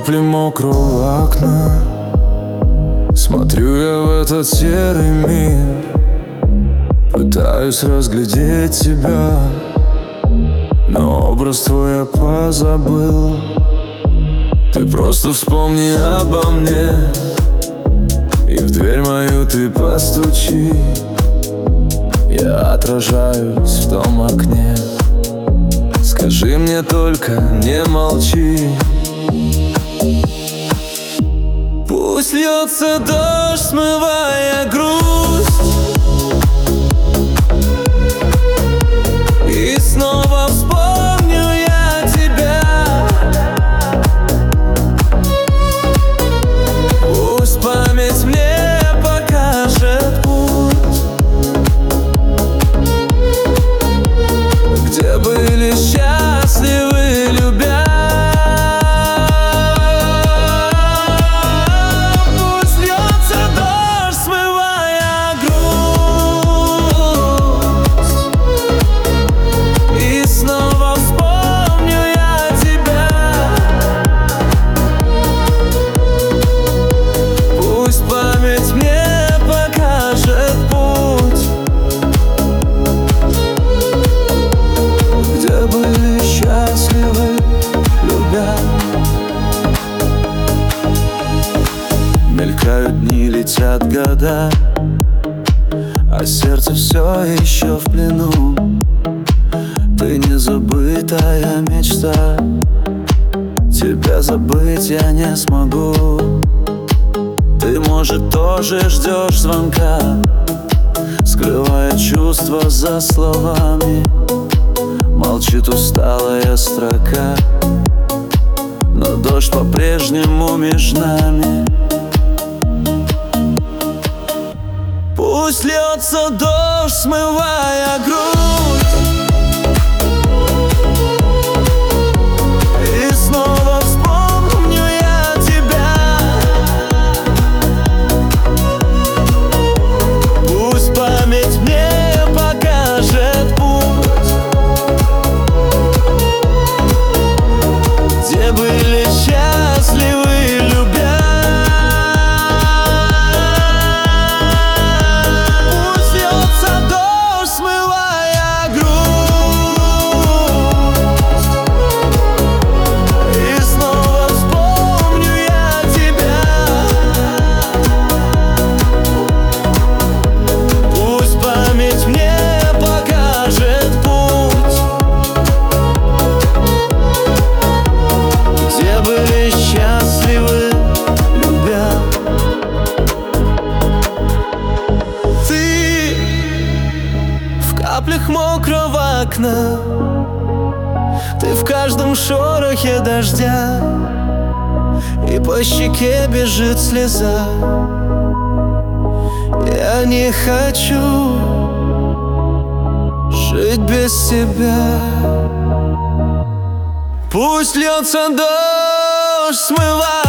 капли мокрого окна. Смотрю я в этот серый мир, пытаюсь разглядеть тебя, но образ твой я позабыл. Ты просто вспомни обо мне, и в дверь мою ты постучи. Я отражаюсь в том окне. Скажи мне только, не молчи. Пусть льется дождь, смывая грусть, и снова вспомню я тебя. Пусть память мне покажет путь, где были счастливы, любя. Пусть льется дождь, смывая грусть, и снова вспомню я тебя. Пусть память мне покажет путь, где были счастливы, любя. Мелькают дни, летят года, а сердце все еще в плену. Ты незабытая мечта, тебя забыть я не смогу. Ты, может, тоже ждешь звонка, скрывая чувства за словами. Молчит усталая строка, но дождь по-прежнему между нами. Пусть льется дождь, смывая грудь, и снова вспомню я тебя. Пусть память мне покажет путь, где были счастливы, любя. Пусть льется дождь, смывая грусть, и снова вспомню я тебя. Пусть память мне покажет путь, где были счастливы, любя. Ты в каплях мокрого окна, ты в каждом шорохе дождя, и по щеке бежит слеза. Я не хочу жить без тебя. Пусть льется дождь, смывая